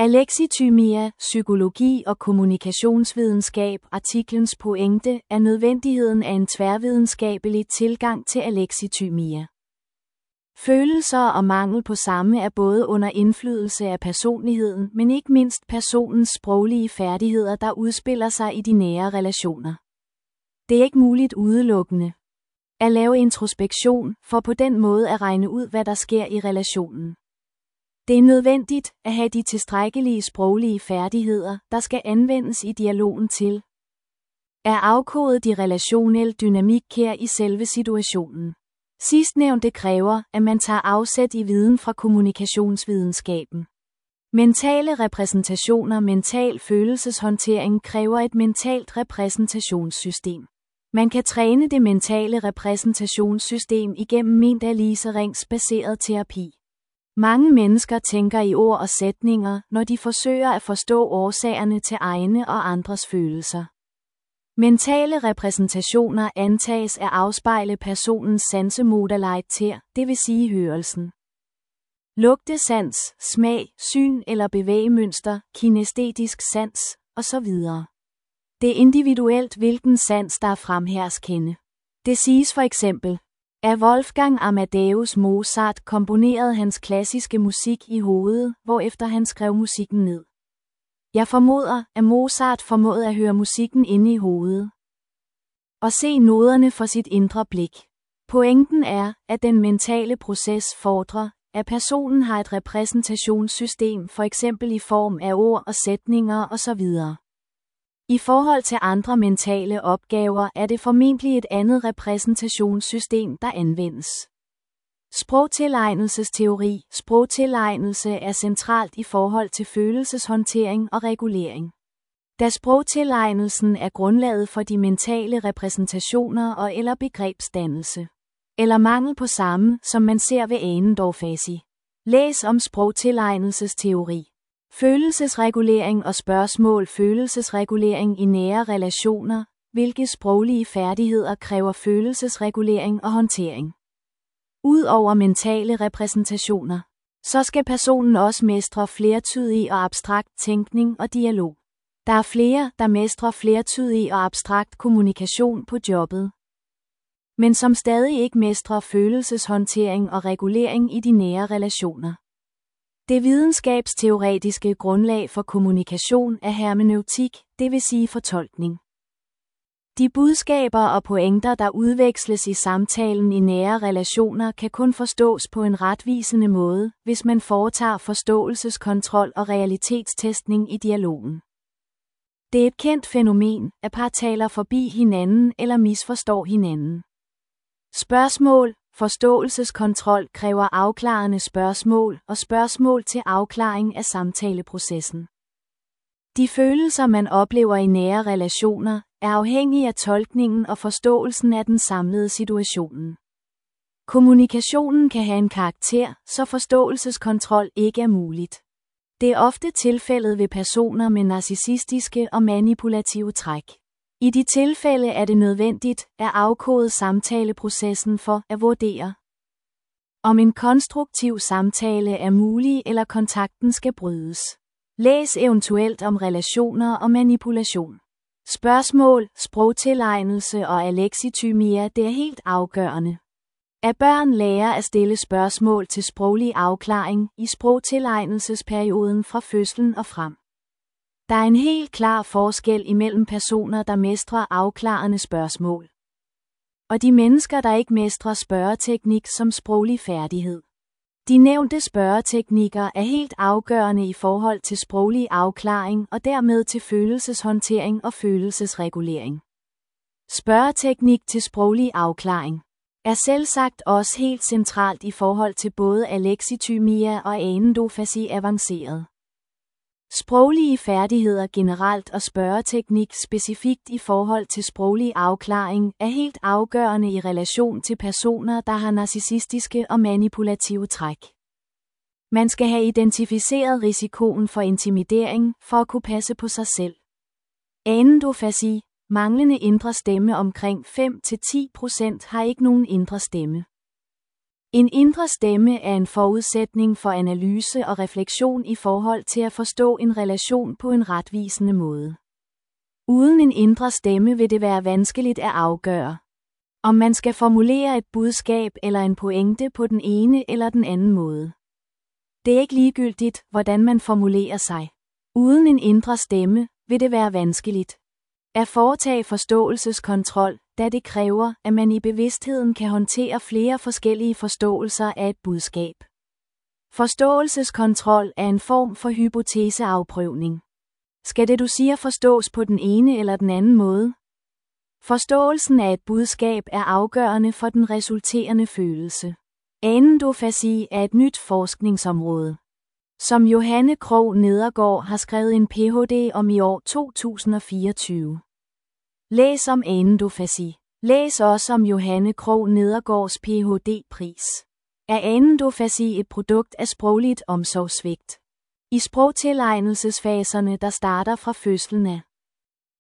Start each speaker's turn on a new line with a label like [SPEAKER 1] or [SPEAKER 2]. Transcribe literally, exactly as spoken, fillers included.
[SPEAKER 1] Alexithymia, psykologi og kommunikationsvidenskab. Artiklens pointe er nødvendigheden af en tværvidenskabelig tilgang til alexithymia. Følelser og mangel på samme er både under indflydelse af personligheden, men ikke mindst personens sproglige færdigheder, der udspiller sig i de nære relationer. Det er ikke muligt udelukkende at lave introspektion, for på den måde at regne ud, hvad der sker i relationen. Det er nødvendigt at have de tilstrækkelige sproglige færdigheder, der skal anvendes i dialogen til at afkode de relationelle dynamik her i selve situationen. Sidstnævnte kræver, at man tager afsæt i viden fra kommunikationsvidenskaben. Mentale repræsentationer. Mental følelseshåndtering kræver et mentalt repræsentationssystem. Man kan træne det mentale repræsentationssystem igennem Mindaliserings-baseret terapi. Mange mennesker tænker i ord og sætninger, når de forsøger at forstå årsagerne til egne og andres følelser. Mentale repræsentationer antages at afspejle personens sansemodalitet, det vil sige hørelsen. Lugtesans, smag, syn eller bevægemønster, kinestetisk sans, osv. Det er individuelt, hvilken sans der er fremherskende. Det siges for eksempel, at Wolfgang Amadeus Mozart komponerede hans klassiske musik i hovedet, hvorefter han skrev musikken ned. Jeg formoder, at Mozart formåede at høre musikken inde i hovedet og se noderne for sit indre blik. Pointen er, at den mentale proces fordrer, at personen har et repræsentationssystem, for eksempel i form af ord og sætninger osv. I forhold til andre mentale opgaver er det formentlig et andet repræsentationssystem, der anvendes. Sprogtilegnelsesteori. Sprogtilegnelse er centralt i forhold til følelseshåndtering og regulering. Da sprogtilegnelsen er grundlaget for de mentale repræsentationer og eller begrebsdannelse, eller mangel på samme, som man ser ved Anendorf-fasi. Læs om sprogtilegnelsesteori. Følelsesregulering og spørgsmål. Følelsesregulering i nære relationer. Hvilke sproglige færdigheder kræver følelsesregulering og håndtering? Udover mentale repræsentationer, så skal personen også mestre flertydig og abstrakt tænkning og dialog. Der er flere, der mestrer flertydig og abstrakt kommunikation på jobbet, men som stadig ikke mestrer følelseshåndtering og regulering i de nære relationer. Det videnskabsteoretiske grundlag for kommunikation er hermeneutik, det vil sige fortolkning. De budskaber og pointer, der udveksles i samtalen i nære relationer, kan kun forstås på en retvisende måde, hvis man foretager forståelseskontrol og realitetstestning i dialogen. Det er et kendt fænomen, at par taler forbi hinanden eller misforstår hinanden. Spørgsmål. Forståelseskontrol kræver afklarende spørgsmål og spørgsmål til afklaring af samtaleprocessen. De følelser, man oplever i nære relationer, er afhængige af tolkningen og forståelsen af den samlede situationen. Kommunikationen kan have en karakter, så forståelseskontrol ikke er muligt. Det er ofte tilfældet ved personer med narcissistiske og manipulative træk. I de tilfælde er det nødvendigt at afkode samtaleprocessen for at vurdere, om en konstruktiv samtale er mulig eller kontakten skal brydes. Læs eventuelt om relationer og manipulation. Spørgsmål, sprogtilegnelse og alexithymia. Det er helt afgørende, at børn lærer at stille spørgsmål til sproglig afklaring i sprogtilegnelsesperioden fra fødslen og frem. Der er en helt klar forskel imellem personer, der mestrer afklarende spørgsmål, og de mennesker, der ikke mestrer spørgeteknik som sproglig færdighed. De nævnte spørgeteknikker er helt afgørende i forhold til sproglig afklaring og dermed til følelseshåndtering og følelsesregulering. Spørgeteknik til sproglig afklaring er selvsagt også helt centralt i forhold til både alexithymia og anendofasi avanceret. Sproglige færdigheder generelt og spørgeteknik specifikt i forhold til sproglig afklaring er helt afgørende i relation til personer, der har narcissistiske og manipulative træk. Man skal have identificeret risikoen for intimidering for at kunne passe på sig selv. Anendofasi, manglende indre stemme. Omkring fem til ti procent har ikke nogen indre stemme. En indre stemme er en forudsætning for analyse og refleksion i forhold til at forstå en relation på en retvisende måde. Uden en indre stemme vil det være vanskeligt at afgøre, om man skal formulere et budskab eller en pointe på den ene eller den anden måde. Det er ikke ligegyldigt, hvordan man formulerer sig. Uden en indre stemme vil det være vanskeligt at foretage forståelseskontrol, da det kræver, at man i bevidstheden kan håndtere flere forskellige forståelser af et budskab. Forståelseskontrol er en form for hypoteseafprøvning. Skal det du siger forstås på den ene eller den anden måde? Forståelsen af et budskab er afgørende for den resulterende følelse. Anendofasi er et nyt forskningsområde, som Johanne Krogh Nedergaard har skrevet en P H D om i år to tusind og fireogtyve. Læs om anendofasi. Læs også om Johanne Krogh Nedergaards P H D-pris. Er anendofasi et produkt af sprogligt omsorgssvigt? I sprogtilegnelsesfaserne, der starter fra fødslen af